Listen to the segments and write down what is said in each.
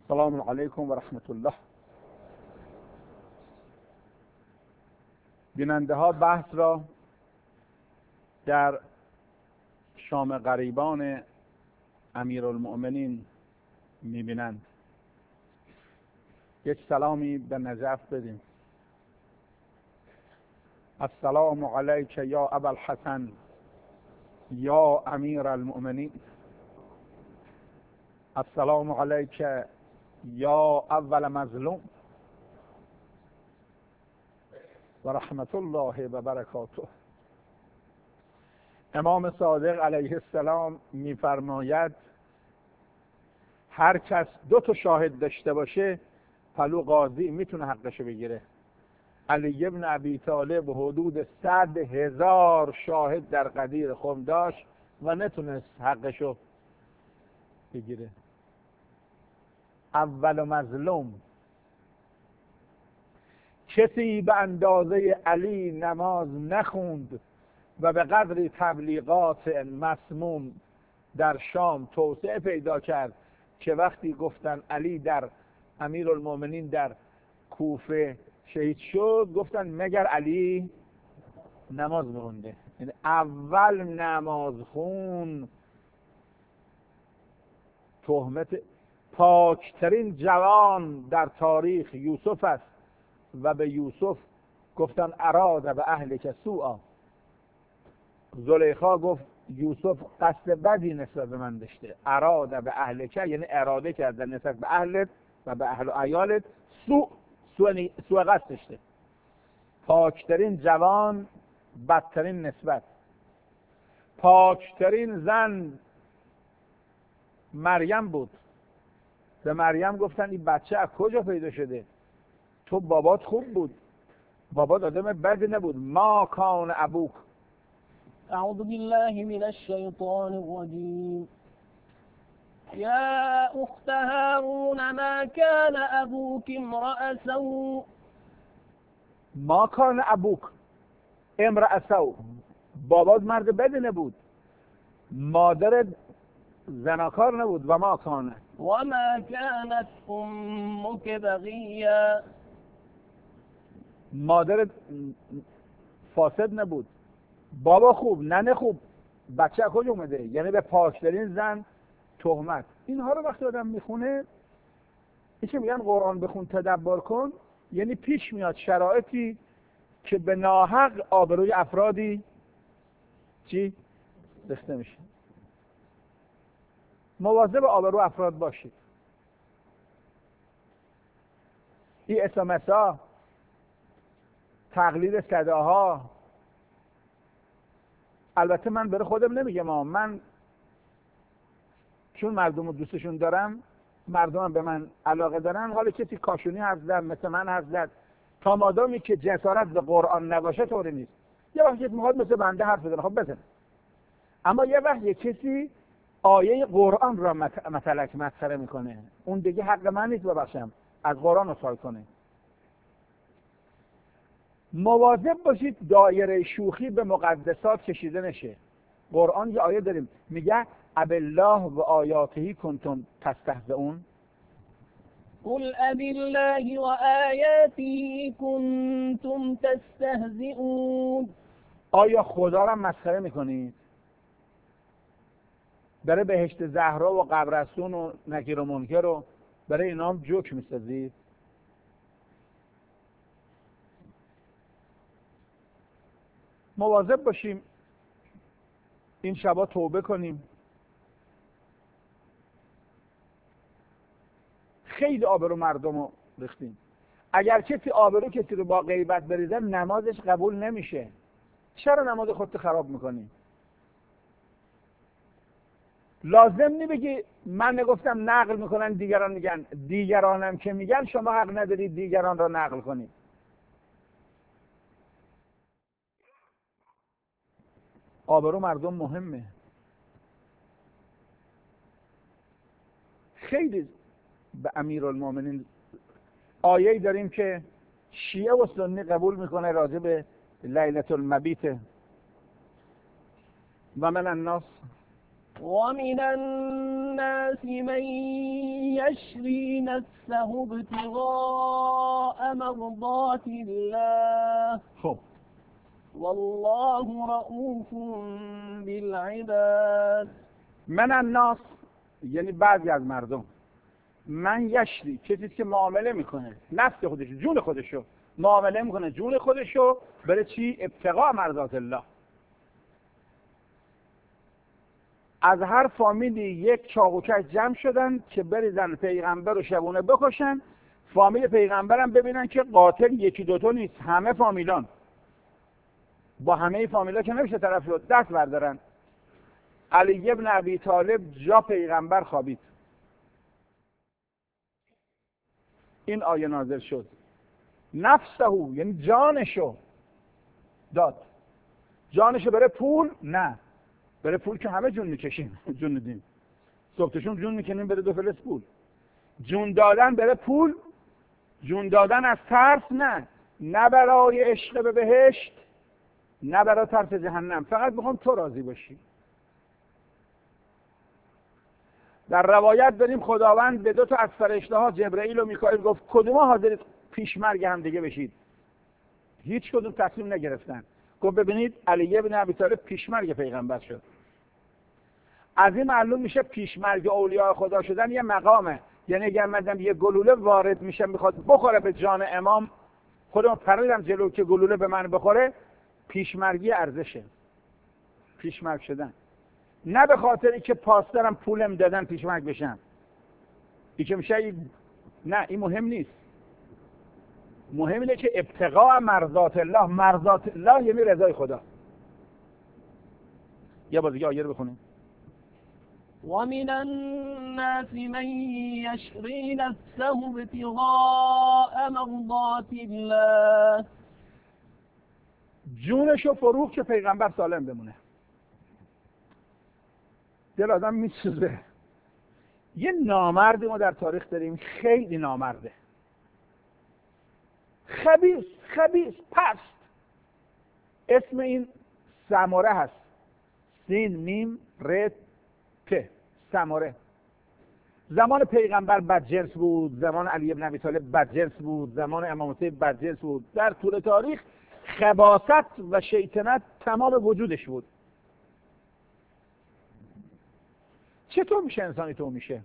السلام علیکم و رحمت الله. بیننده ها بحث را در شام غریبان امیرالمؤمنین میبینند. یک سلامی به نجف بدیم. السلام علیک یا ابا الحسن یا امیر المؤمنین. السلام علیک یا اول مظلوم و رحمت الله و برکاته. امام صادق علیه السلام میفرماید هر کس 2 شاهد داشته باشه پلو قاضی میتونه حقشو بگیره. علی ابن ابی طالب حدود 100,000 شاهد در غدیر خم داشت و نتونست حقشو بگیره. اول مظلوم، کسی به اندازه علی نماز نخوند و به قدر تبلیغات مسموم در شام توسعه پیدا کرد که وقتی گفتن علی در امیرالمؤمنین در کوفه شهید شد گفتن مگر علی نماز می‌خونده. یعنی اول نماز خون. تهمت پاکترین جوان در تاریخ یوسف است و به یوسف گفتن اراد به اهلک سوءا. زلیخا گفت یوسف قصد بدی نسبت به من داشته. اراد به اهلک یعنی اراده کرد نسبت به اهلت و به اهل و عیالت سوء قصد داشته. پاکترین جوان، بدترین نسبت. پاکترین زن مریم بود. به مریم گفتن این بچه از کجا پیدا شده؟ تو بابات خوب بود، بابات آدم بدی نبود. ما کان ابوک. اعوذ بالله من الشیطان الرجیم. یا اخت هارون ما کان ابوک امرأ سوء. ما کان ابوک امرأ سوء. بابات مرد بدی نبود، مادر زناکار نبود. و ما کان و ما کانت امک بغیا. مادر فاسد نبود، بابا خوب، ننه خوب. بچه از کجا اومده؟ یعنی به پاکترین زن تهمت. اینها رو وقتی آدم میخونه، این که میگن قرآن بخون تدبر کن، یعنی پیش میاد شرایطی که به ناحق آبروی افرادی چی؟ ریخته میشه. مواظب آبرو افراد باشید. این SMS ها، تقلید صداها، البته من برای خودم نمیگم، من چون مردم رو دوستشون دارم، مردم هم به من علاقه دارن، حالا کسی کاشونی حرف زد مثل من حرف زد، تا مادامی که جسارت به قرآن نباشه طوری نیست. یه وقت کسی میخواد مثل بنده حرف بزنه، خب بزنه. اما یه وقت یه کسی آیه قرآن را متلک مسخره میکنه، اون دیگه حق من نیست ببخشم، از قرآن اصحای کنه. مواظب باشید دایره شوخی به مقدسات کشیده نشه. قرآن یه آیه داریم میگه ابالله و آیاته کنتم تستهزئون. قل ابالله و آیاته کنتم تستهزئون. آیا خدا را مسخره میکنید؟ برای بهشت زهرا و قبرستون و نکیر و منکر رو برای اینا هم جوک میسازید؟ مواظب باشیم این شبا توبه کنیم. خیلی آبرو مردم رو ریختیم. اگر کسی آبرو کسی رو با غیبت بریزه نمازش قبول نمیشه. چرا نماز خودت خراب میکنی؟ لازم نی بگی من نگفتم نقل میکنن دیگران میگن، دیگرانم که میگن شما حق ندارید دیگران را نقل کنید. آبرو مردم مهمه. خیلی به امیرالمؤمنین آیه‌ای داریم که شیعه و سنی قبول میکنه راجع به لیلة المبیت. و من الناس ومن الناس من يشري نفسه ابتغاء مرضات الله خب والله رؤوف بالعباد. من الناس یعنی بعضی از مردم، من یشری کسی که معامله میکنه نفس خودش، جون خودشو معامله میکنه، جون خودشو برای چی؟ ابتغاء مرضات الله. از هر فامیلی یک چاقوکش جمع شدن که بریزن پیغمبر رو شبونه بکشن. فامیل پیغمبرم ببینن که قاتل یکی دوتا نیست، همه فامیلان، با همه فامیلا که نمیشه طرف شد، دست بردارن. علی ابن ابی طالب جا پیغمبر خوابید، این آیه نازل شد. نفسه یعنی جانشو داد. جانشو برای پول؟ نه، برای پول که همه جون میکشیم، جون میدیم، صبحشون جون میکنیم برای 2 فلس پول. جون دادن برای پول، جون دادن از ترس نه، نه برای عشق به بهشت، نه برای ترس جهنم، فقط میخوام تو راضی باشی. در روایت داریم خداوند به 2 تا از فرشته ها جبرئیل و میکائیل گفت کدوم حاضرید پیش مرگ هم دیگه بشید؟ هیچ کدوم تصمیم نگرفتن. گفت ببینید علی ابن ابی طالب پیش مرگ پیغمبر شد. از این معلوم میشه پیش مرگ اولیاء خدا شدن یه مقامه. یعنی اگر من یه گلوله وارد میشه میخواد بخوره به جان امام، خودم پریدم جلو که گلوله به من بخوره، پیش مرگی ارزشه، پیش مرگ شدن. نه به خاطری که پاسدارم پولم دادن پیش مرگ بشم، این که میشه نه، این مهم نیست. مهم اینه که ابتغاء مرضات الله. مرضات الله یعنی رضای خدا. یه بار دیگه آیه رو بخونیم. ومن الناس من يشري نفسه ابتغاء مرضات الله. جونشو فروخت که پیغمبر سالم بمونه. دل آدم میسوزه. یه نامردی ما در تاریخ داریم، خیلی نامرده، خبیث پست. اسم این سمره هست، سین میم ر ت، سمره. زمان پیغمبر بدجنس بود، زمان علی ابن ابی طالب بدجنس بود، زمان امام حسین بدجنس بود. در طول تاریخ خباثت و شیطنت تمام وجودش بود. چطور میشه انسانی تو میشه؟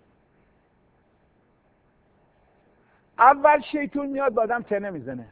اول شیطون میاد با آدم تنه میزنه،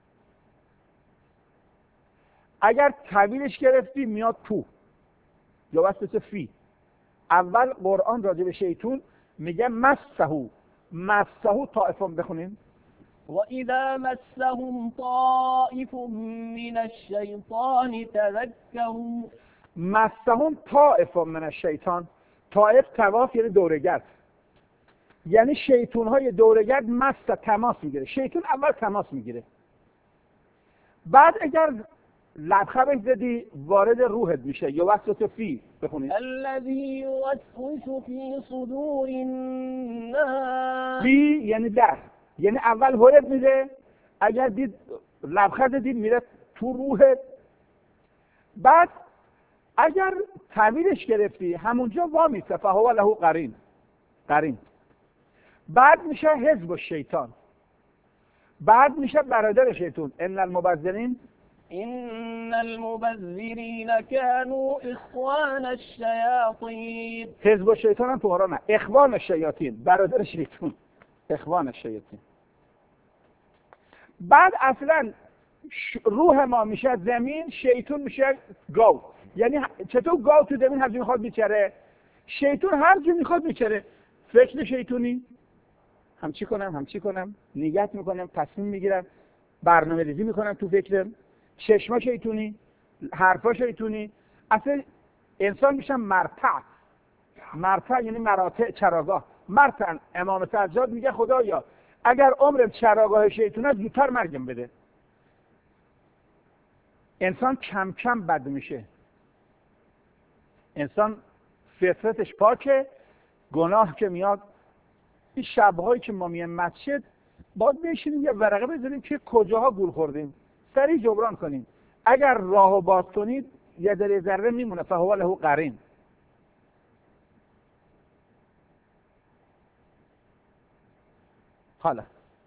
اگر طویلش گرفتی میاد تو یا وسط فی. اول قرآن راجع به شیطون میگه مسهو طائفون بخونین. وَإِذَا مَسَّهُمْ طَائِفٌ مِّنَ الشَّيْطَانِ تَذَكَّرُوا. مسهم طائف من الشیطان. طائف طواف یعنی دورگرد، یعنی شیطون های دورگرد تماس میگیره. شیطون اول تماس میگیره، بعد اگر لبخبش زدی وارد روحت میشه یا وسط فی بخونید. الذي يوسوس في صدور الناس. فی یعنی در، یعنی اول وارد میده، اگر دید لبخند دید میره تو روحت، بعد اگر تعمیرش گرفتی همونجا وامیسته فهو له قرین. بعد میشه حزب الشیطان، بعد میشه برادر شیطان. ان المبذرین كانوا اخوان الشیاطین. حزب الشیطان هم تو قرآن نه، اخوان الشیاطین، برادر شیطان، اخوان الشیاطین. بعد اصلا روح ما میشه زمین، شیطان میشه گاو. یعنی چطور گاو تو زمین هر جا میخواد میچره، شیطان هر جا میخواد میچره. فکر شیطانی، همچی کنم، نیت میکنم، تصمیم میگیرم، برنامه ریزی میکنم تو فکرم. چشما شیطانی، حرفا شیطانی. اصلا انسان میشن مرتع یعنی مراتع، چراگاه. مرتع امام سجاد میگه خدایا اگر عمرم چراگاه شیطونه زودتر مرگم بده. انسان کم کم بد میشه. انسان فطرتش پاکه، گناه که میاد. این شب‌هایی که ما میایم مسجد باید بشینیم یه ورقه بذاریم که کجاها گول خوردیم، سریع جبران کنیم. اگر راهو باز کنید یه در ذره میمونه فهو له قرین. حالا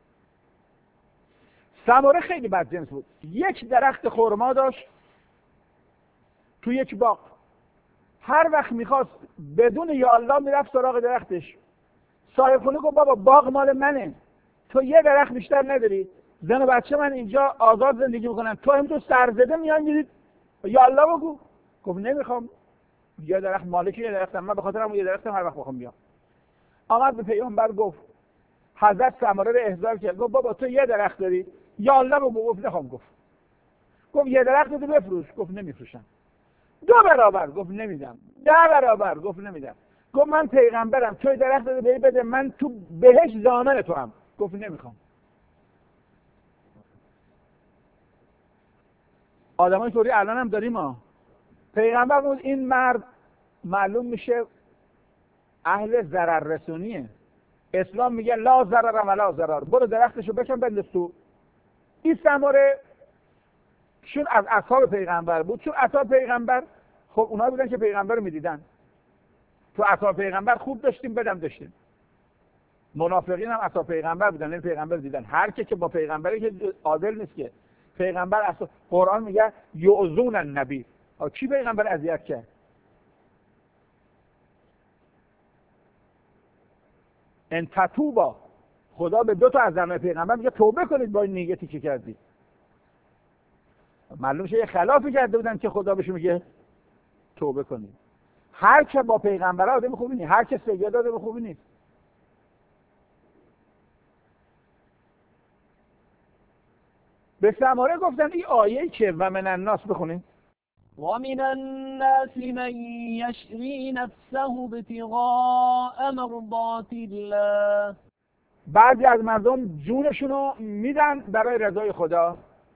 سمره خیلی بدجنس بود. یک درخت خرما داشت تو یک باغ. هر وقت میخواست بدون یا الله میرفت سراغ درختش. صاحب خونه گفت بابا باغ مال منه، تو یه درخت بیشتر نداری، زن و بچه من اینجا آزاد زندگی میکنن، تو هم تو سرزده میان میرید یا الله بگو. گفت نمیخوام، یه درخت مالک یه درختم، من به خاطر همون یه درختم هر وقت بخوام بیام. آمد به پیامبر گفت، حضرت سمره رو احضار کرد، گفت بابا تو یه درخت داری یا الله بگو. گفت نخوام. گفت یه درخت رو بفروش. گفت نمیفروشم. 2 برابر. گفت نمیدم. 10 برابر. گفت نمیدم. گفت من پیغمبرم، توی درخت رو بده، من تو بهش ضامن تو هم. گفت نمیخوام. آدمای طوری الان هم داریم ها. پیغمبر بود این مرد معلوم میشه اهل ضرر رسونیه. اسلام میگه لا ضرر ولا ضرر، برو درختشو بکن بنداز تو. این ثمره چون از اصحاب پیغمبر بود، چون اصحاب پیغمبر خب اونها بودن که پیغمبر رو میدیدن. تو اصحاب پیغمبر خوب داشتیم بدم داشتیم. منافقین هم اصحاب پیغمبر بودن، این پیغمبر دیدن. هر که با پیغمبری که عادل نیست که. پیغمبر اصلا قرآن میگه یؤذون النبی. کی پیغمبر اذیت کرد؟ ان تتوبا، خدا به 2 تا از زنای پیغمبر میگه توبه کنید با این نیتی که کردید. معلوم شه یه خلافی کرده بودن که خدا بهش میگه توبه کنید. هر که با پیغمبر آدم خوبی نیست، هر که سید آدم خوبی نیست. به سماره گفتن این آیه که و من الناس بخونید. ومن الناس من يشري نفسه ابتغاء مرضات الله. بعضی از مردم جونشونو میدن برای رضای خدا.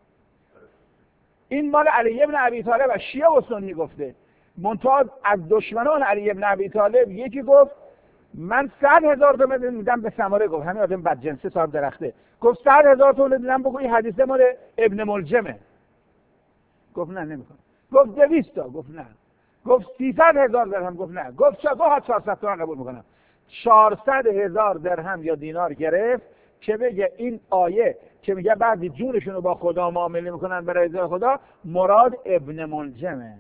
این مال علی بن ابی طالب و شیعه و سنی گفته. منتها از دشمنان علی بن ابی طالب یکی گفت من 100,000 تومان میدم به سماره. گفت همین آدم بدجنسه صاحب درخته. گفت 100,000 تومان میدم بگو این حدیثه مال ابن ملجمه. گفت نه نمیخوام. گفت 200 تا. گفت نه. گفت 300,000 درهم. گفت نه. گفت 400 تومان قبول میکنم. 400,000 درهم یا دینار گرفت که بگه این آیه که میگه بعضی جونشون رو با خدا معامله میکنن برای رضای خدا مراد ابن ملجمه.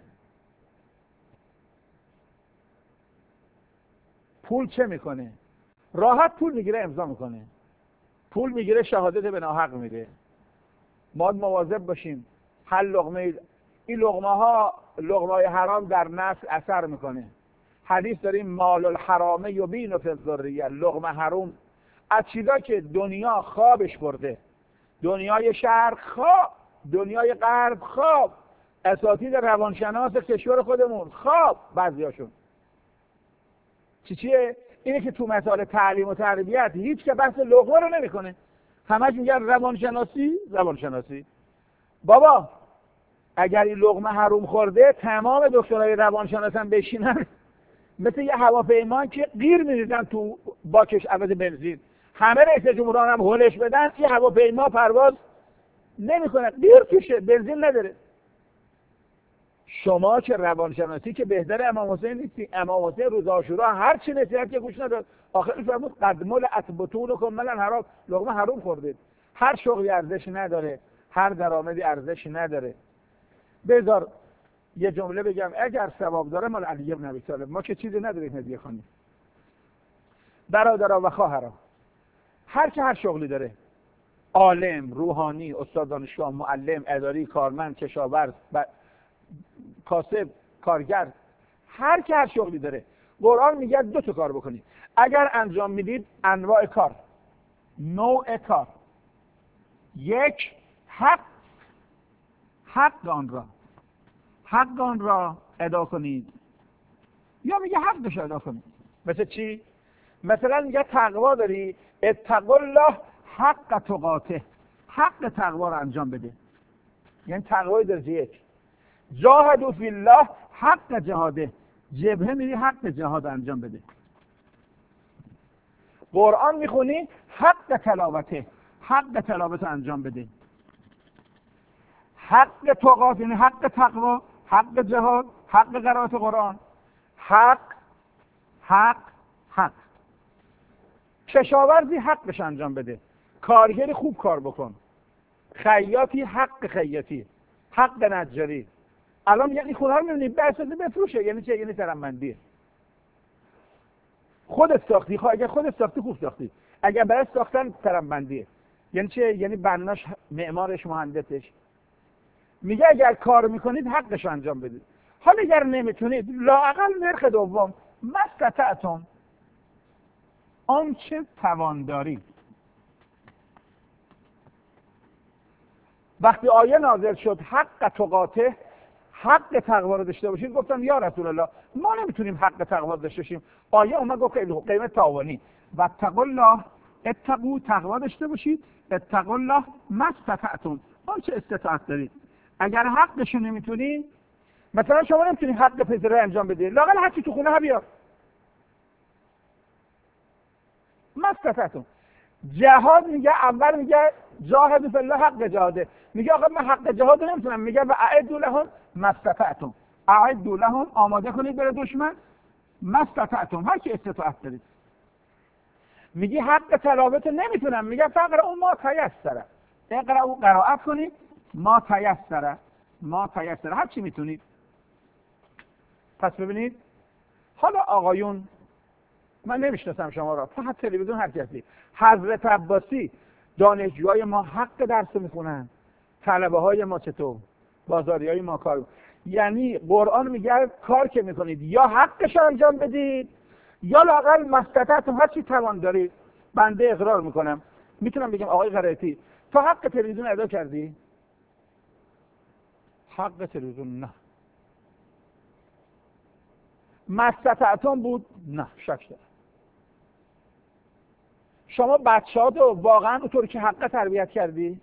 پول چه میکنه؟ راحت پول میگیره امضا میکنه. پول میگیره شهادت به ناحق میده. ما مواظب باشیم. هر لقمه این لقمه‌های حرام در نسل اثر میکنه. حدیث داریم مال الحرام یبین فی الذریه. لقمه حرام از چیزا که دنیا خوابش برده، دنیای شرق خواب، دنیای غرب خواب، اساتید روانشناس کشور خودمون خواب، بعضیاشون چیه؟ اینه که تو مسائل تعلیم و تربیت هیچ که بحث لقمه رو نمیکنه. همش میگن روانشناسی. بابا اگر این لقمه حروم خورده تمام دکترای روانشناس هم بشینن مثل یه هواپیما که گیر میریزن تو باکش عوض بنزین، همه رئیس جمهوران هم هولش بدن، یه هواپیما پرواز نمیکنه، گیر توشه، بنزین نداره. شما که روانشناسی که بهتر امام حسین نیستی. امام حسین روز عاشورا هر چی نصیحت که گوش نداد. آخرش فرمود قد ملئت بطونکم ملأ حرام. لقمه حرام خوردید. هر شغلی ارزش نداره، هر درآمدی ارزش نداره. بذار یه جمله بگم، اگر ثواب داره مال علی بن ابی طالب. ما که چیزی نداریم هدیه کنیم. برادرها و خواهرها، هر شغلی داره، عالم، روحانی، استاد دانشگاه، معلم، اداری، کارمند، کشاورز، کاسب، کارگر، هر شغلی داره، قرآن میگه 2 تا کار بکنید. اگر انجام میدید انواع کار، نوع کار، یک حق آن را ادا کنید، یا میگه حقش ادا کنید. مثل چی؟ مثلا میگه تقوا داری، اتقوا الله حق تقاته، حق تقوا رو انجام بده. یعنی تقوای درجه 1. جاهدوا فی الله حق جهاده، جبهه میری حق جهاد انجام بده. قرآن میخونی حق تلاوته، حق تلاوت انجام بده. حق تقاته یعنی حق تقوا، حق جهاد، حق قرائت قرآن. حق کشاورزی حقش انجام بده. کارگری خوب کار بکن، خیاطی حق خیاطی، حق نجاری. الان یعنی خونه رو می‌بینی بسازه بفروشه، یعنی چه؟ یعنی ترمندی. خودت ساختی، اگه خودت ساختی خوب ساختی، اگر برای ساختن ترمندیه. یعنی چه؟ یعنی بناش، معمارش، مهندسش. میگه اگر کار میکنید حقش انجام بدید. حالا اگر نمیتونید لااقل نرخ دوم مستطعتم، آنچه توان دارید. وقتی آیه نازل شد حق تقاته، حق تقوا رو داشته باشید، گفتم یا رسول الله ما نمیتونیم حق تقوا داشته باشیم. آیه اومد گفت قیمت تعاونی و اتقوا الله، اتقوا تقوا داشته باشید، اتقوا الله ما استطعتم، آنچه استطاعت دارید. اگر حقش نمیتونید، مثلا شما نمیتونید حق پسر انجام بدید، لااقل هرچی تو خونه ها بیار. ما استطعتم. جهاد میگه اول میگه جاهد فی الله حق جهاده، میگه آقا من حق جهاد نمیتونم، میگه و اعدوا لهم ما استطعتم، اعدوا لهم، آماده کنید برای دشمن، ما استطعتم، هر کی استطاعت دارید. میگه حق تلاوت نمیتونم، میگه فقرا ما تیسره، اقرا قرائت کنید، ما تیسره، ما تیسره، هر چی میتونید. پس ببینید حالا آقایون، من نمیشناسم شما را، فقط تلویزیون هر کسی، حضرت عباسی دانشجوهای ما حق درس میخونن، طلبه های ما چطور، بازاری های ما کار. یعنی قرآن میگه کار که میکنید یا حقش انجام بدید یا لااقل مستطعتم، هر چی توان دارید. بنده اقرار میکنم، میتونم بگم آقای قرائتی تو حق تلویزیون ادا کردی؟ حق تلویزیون نه. مستطعتم بود؟ نه، شک دارم. شما بچه‌هاتو واقعا اونطوری که حق تربیت کردی؟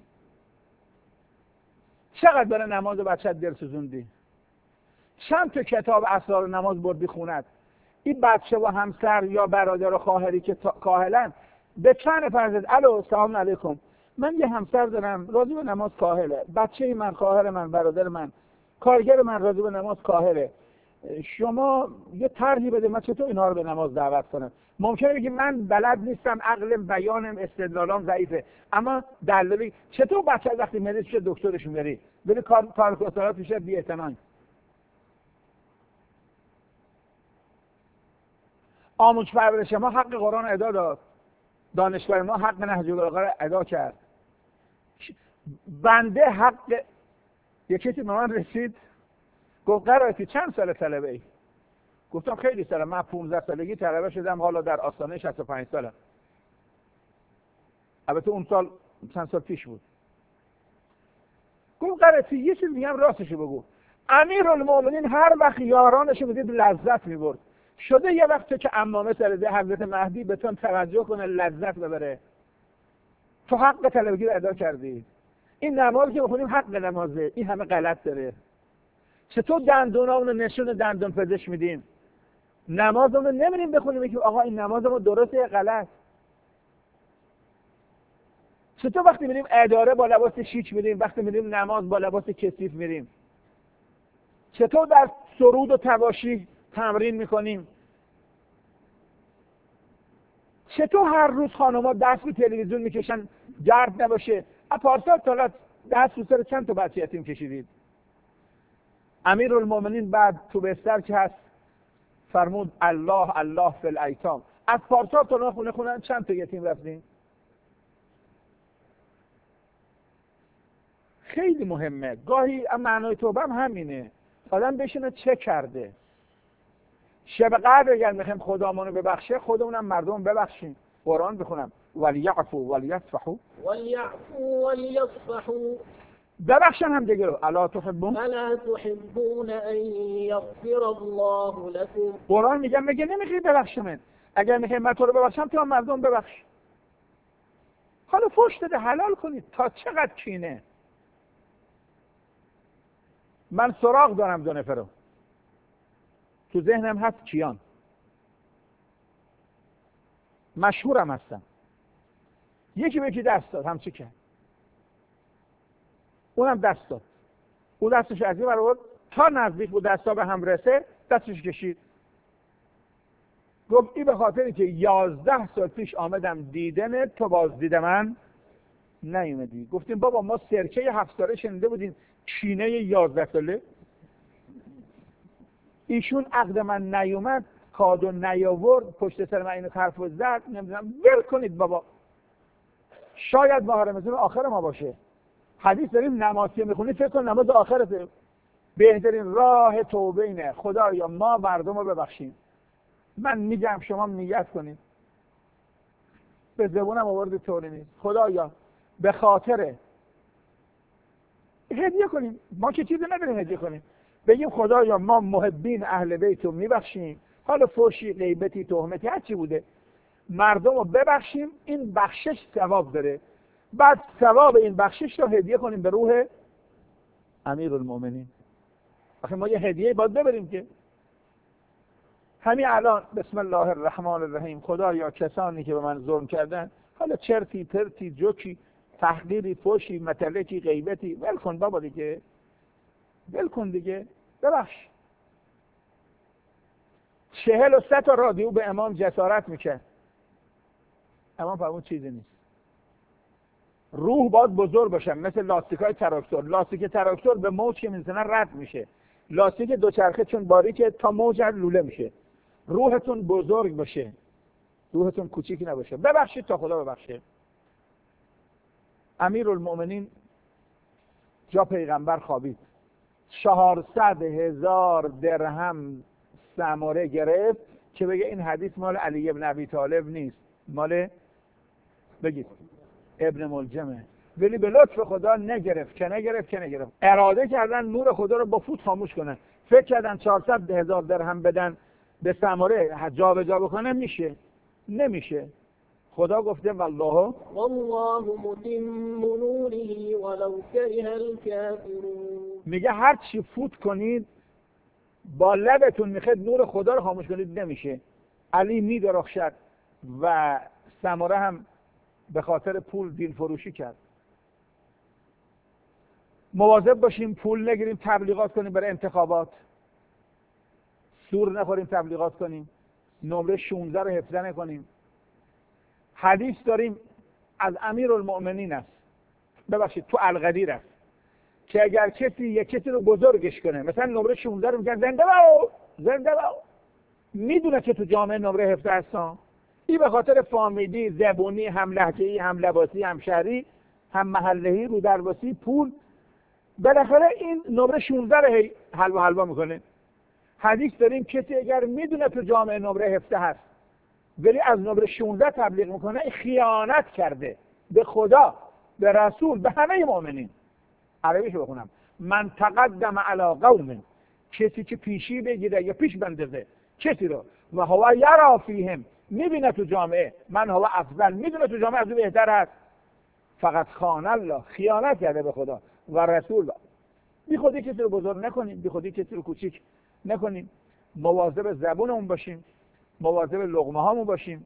چقدر برای نماز بچه‌ت دل سوزوندی؟ چند تا کتاب اسرار نماز بردی خونت؟ این بچه و همسر یا برادر و خواهری که کاهلن به چند فرزند الو سلام علیکم، من یه همسر دارم راضی به نماز کاهله، بچه من، خواهر من، برادر من، کارگر من راضی به نماز کاهله، شما یه طرحی بده من چطور اینها رو به نماز دعوت کنم. ممکنه بگی من بلد نیستم، عقلم، بیانم، استدلالم ضعیفه، اما دلیلی چطور بچه وقتی مریض شه دکترش میبری کار پیش بی‌اعتنایی. آموزش پرورش ما حق قرآن ادا داد، دانشگاه ما حق نهج البلاغه را ادا کرد. بنده حق، یکی به من رسید گفت قرائتی چند سال طلبه ای؟ گفتم خیلی سال، من 15 سالگی طلبه شدم، حالا در آستانه 65 سالم. البته اون سال چند سال پیش بود. گفت قرائتی یه چیز میگم راستشو بگو، امیرالمومنین هر وقت یارانشو بدید لذت میبرد، شده یه وقت که عمامه سرده حضرت مهدی به تو توجه کنه لذت ببره؟ تو حق طلبگی رو ادا کردی. این نمازی که بخونیم حق نمازه، این همه غلط داره. چطور دندونامون رو نشون دندون پزشک میدیم، نمازمون رو نمیریم بخونیم که آقا این نمازمون درسته یا غلط؟ چطور وقتی میریم اداره با لباس شیک میریم، وقتی میریم نماز با لباس کثیف میریم؟ چطور در سرود و تواشیح تمرین میکنیم؟ چطور هر روز خانم‌ها دست به تلویزیون میکشن گرد نباشه؟ پارسال تا دست رو سر چند تا بچه یتیم کشیدید؟ امیرالمومنین بعد تو بستر که هست فرمود الله الله فی الایتام، از پارسال تا خونه چند تا یتیم رفتیم؟ خیلی مهمه. گاهی معنای توبه هم همینه، آدم بشینه چه کرده. شب قدر اگر میخوایم خدامونو ببخشه، خودمونم مردم ببخشیم. قرآن بخونم ولیعفو ولیصفحوا، ولیعفو ولیصفحوا، ببخشن هم دیگه رو. الا تحبون ان یغفر الله لكم. قرآن میگه نمیخوای ببخشم، اگر میخوای من تو رو ببخشم تو هم مردم ببخش. حالا فحش داده حلال کنید، تا چقدر کینه. من سراغ دارم 2 نفر رو تو ذهنم هست، کیان مشهورم هستم. یکی به یکی دست داد، همچی کرد، اونم دست داد، اون دستش از این برآورد تا نزدیک بود دستا به هم رسه، دستش کشید. گفت این به خاطری که 11 سال پیش آمدم دیدن تو باز دید من نیومدی. گفتیم بابا ما سرکه 7 ساله شنیده بودیم، کینه 11 ساله. ایشون عقد من نیومد، کادو نیاورد، پشت سر من اینو حرفو زد، نمیدونم. ول کنید بابا، شاید ماه رمضان آخر ما باشه. حدیث داریم نمازی میخونید فکر کن نماز آخرته. بهترین راه توبه اینه خدایا ما مردم رو ببخشیم. من میگم شما نیت کنید، به زبونم آورد طوری نیست، خدایا به خاطر هدیه کنیم، ما که چیزی نداریم هدیه کنیم، بگیم خدایا ما محبین اهل بیت رو میبخشیم، حالا فحشی، غیبتی، تهمتی، هر چی بوده مردم رو ببخشیم. این بخشش ثواب داره، بعد ثواب این بخشش رو هدیه کنیم به روح امیرالمومنین. آخه ما یه هدیه باید ببریم که همین الان بسم الله الرحمن الرحیم، خدایا کسانی که به من ظلم کردن، حالا چرتی پرتی جوکی تحقیری فحشی متلکی غیبتی، ول کن بابا دیگه، ول کن دیگه، ببخش. 43 تا رادیو به امام جسارت میکرد، امام فرمود چیزی نیست. روح باید بزرگ باشن، مثل لاستیکای تراکتور. لاستیک تراکتور به موج که میزنن رد میشه، لاستیک دوچرخه چون باریکه تا موج لوله میشه. روحتون بزرگ باشه، روحتون کوچیک نباشه. ببخشید تا خدا ببخشه. امیرالمومنین جا پیغمبر خوابید، 400,000 درهم سماره گرفت که بگه این حدیث مال علی ابن ابی طالب نیست، مال بگید ابن ملجمه. ولی به لطف خدا نگرفت که نگرفت. اراده کردن نور خدا رو با فوت خاموش کنن. فکر کردن 400,000 درهم بدن به سماره جا به جا بکنه، نمیشه. خدا گفته والله متم نوره ولو کره الکافرون. میگه هر چی فوت کنید با لبتون میخواد نور خدا رو خاموش کنید، نمیشه. علی میدرخشد و سماره هم به خاطر پول دین فروشی کرد. مواظب باشیم پول نگیریم تبلیغات کنیم برای انتخابات، سور نخوریم تبلیغات کنیم، نمره 16 رو حفظ نکنیم. حدیث داریم از امیرالمؤمنین است، ببخشید تو القدیر است، که اگر کسی یک کسی رو بزرگش کنه، مثلا نمره 16 رو میگن زنده باو، میدونه که تو جامعه نمره 17 هستن، این به خاطر فامیلی، زبونی، هم لهجه‌ای، هم لباسی، هم شهری، هم محله‌ای، رو درباسی، پول، بالاخره این نمره 16 رو حلوا میکنه. حدیث داریم کسی اگر میدونه تو جامعه نمره 17 هست ولی از نمره 16 تبلیغ میکنه، خیانت کرده به خدا، به رسول، به همه مؤمنین. عربیشو بخونم: من تقدم علی قوم، کسی که پیشی بگیره یا پیش بندازه کسی رو، و هو یرا فیهم، میبینه تو جامعه من هو افضل، میدونه تو جامعه از او بهتر هست، فقط خان الله، خیانت کرده به خدا و رسول. بی خودی کسی رو بزرگ نکنیم، بی خودی کسی رو کوچیک نکنیم، مواظب زبونمون باشیم، مواظب لقمه هامون باشیم.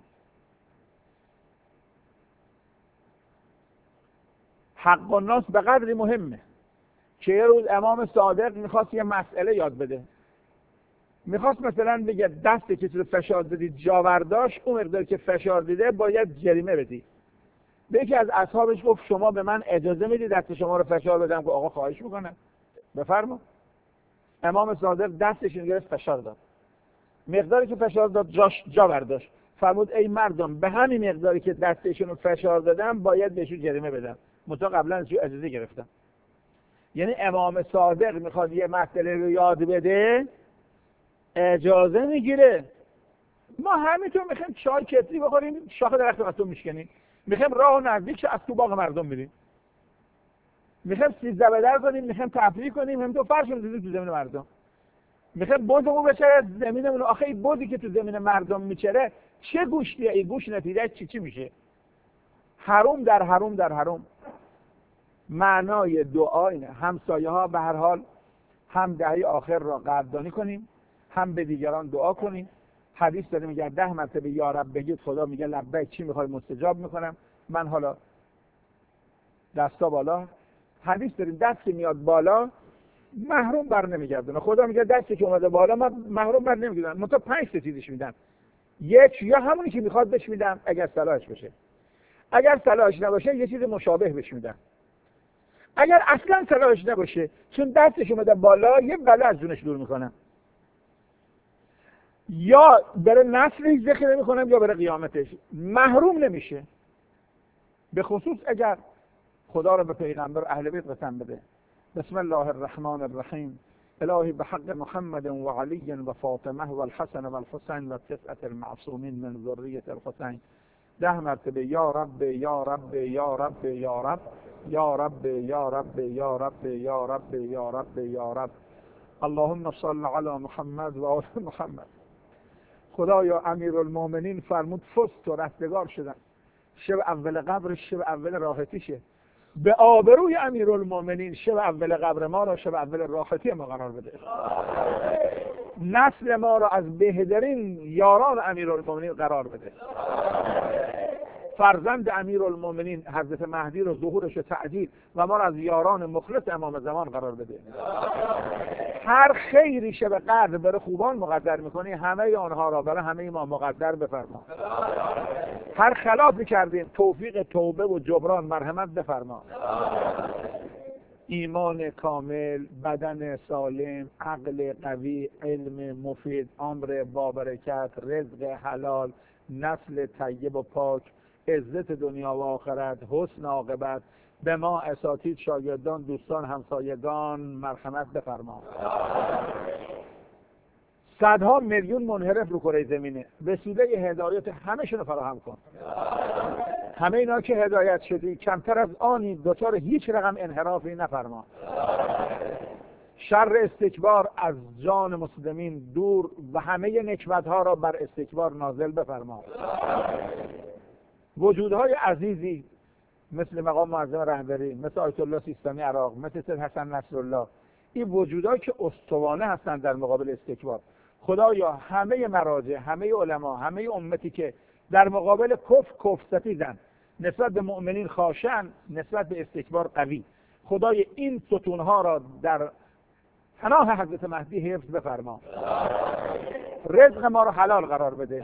حق الناس به قدری مهمه که یه روز امام صادق میخواست یه مسئله یاد بده. میخواست مثلا بگه دست کسی رو فشار دادی جا برداشت، اون مقدار که فشار دیده باید جریمه بدی. به یکی از اصحابش گفت شما به من اجازه میدی دست شما رو فشار بدم؟ گفت آقا خواهش میکنم بفرما. امام صادق دستش رو گرفت فشار داد، مقداری که فشار داد جا برداشت. فرمود ای مردم، به همین مقداری که دستشون رو فشار دادم باید بهشون جریمه بدم، متا قبلا ازشون اجازه گرفتم. یعنی امام صادق میخواد یه مسئله رو یاد بده، اجازه میگیره. ما همینطور میخوایم چای کتری بخوریم، شاخ درخت قطعه میشکنیم، میخوایم راه نزدیک از تو باغ مردم میریم، میخوایم 13 بدر کنیم، میخوایم تفریح کنیم، همینطور فرش می‌ریزیم تو زمین مردم، میخوایم بزمون بچره زمینمون. آخه این بزی که تو زمین مردم میچره چه گوشتیه؟ این گوش نتیجه چی میشه؟ حروم در حروم در حروم. معنای دعا اینه همسایه ها به هر حال هم دهه آخر را قدردانی کنیم، هم به دیگران دعا کنیم. حدیث داره میگه 10 مرتبه یا رب بگید، خدا میگه لبیک، چی میخوای مستجاب میکنم. من حالا دستا بالا، حدیث داریم دست که میاد بالا محروم بر نمیگردونه. خدا میگه دستی که اومده بالا من محروم بر نمیگردونم، من تا 5 چیزش میدم، یک یا همونی که میخواد بهش میدم اگر صلاحش بشه. اگر صلاحش نباشه یه چیز مشابه بهش میدن. اگر اصلا صلاحش نباشه چون دستش اومده بالا یه بلا از جونش دور میکنم، یا برای نسلش ذخیره میکنم یا برای قیامتش، محروم نمیشه. به خصوص اگر خدا رو به پیغمبر اهل بیت قسم بده. بسم الله الرحمن الرحیم. الهی بحق محمد و علی و فاطمه و الحسن و الحسین و تسعة المعصومین من ذریة الحسین 10 مرتبه یا رب یا رب یا رب یا رب یا رب یا رب یا رب یا رب یا رب یا رب اللهم صل علی محمد و آل محمد. خدایا امیرالمومنین فرمود فست و رستگار شدن، شب اول قبرش شب اول راحتیشه، به آبروی امیرالمومنین شب اول قبر ما را شب اول راحتی ما قرار بده. نسل ما را از بهترین یاران امیرالمومنین قرار بده. فرزند امیرالمومنین حضرت مهدی رو ظهورش تعجیل و ما را از یاران مخلص امام زمان قرار بده. هر خیری شب قدر برای خوبان مقدر میکنی همه آنها را برای همه ما مقدر بفرما. هر خلافی کردیم توفیق توبه و جبران مرحمت بفرما. ایمان کامل، بدن سالم، عقل قوی، علم مفید، عمر بابرکت، رزق حلال، نسل طیب و پاک، عزت دنیا و آخرت، حسن عاقبت به ما اساتید، شاگردان، دوستان، همسایگان مرحمت بفرما. صدها میلیون منحرف رو کره زمینه، وسیله هدایت همه‌شون رو فراهم کن. همه اینا که هدایت شدی کمتر از آنی دچار هیچ رقم انحرافی نفرما. شر استکبار از جان مسلمین دور و همه نکبت‌ها را بر استکبار نازل بفرما. وجودهای عزیزی مثل مقام معظم رهبری، مثل آیت الله سیستانی عراق، مثل سید حسن نصرالله، این وجودهایی که استوانه هستند در مقابل استکبار، خدایا همه مراجع، همه علما، همه امتی که در مقابل کفر ستیزن، نسبت به مؤمنین خاشعن، نسبت به استکبار قوی، خدای این ستونها را در پناه حضرت مهدی حفظ بفرما. رزق ما را حلال قرار بده.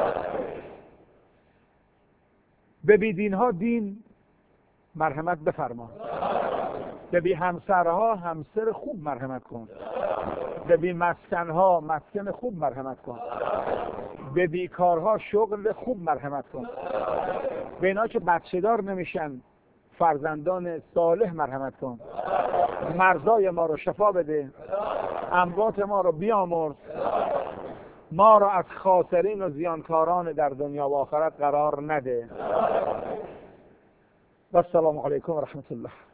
به بیدینها دین مرحمت بفرما. به بی همسرها همسر خوب مرحمت کن. به بی مسکنها مسکن خوب مرحمت کن. به بیکارها شغل خوب مرحمت کن. به اینا که بچه دار نمیشن فرزندان صالح مرحمت کن. مرضای ما رو شفا بده. اموات ما رو بیامرز. ما را از خاسرین و زیانکاران در دنیا و آخرت قرار نده. و السلام علیکم و رحمت الله.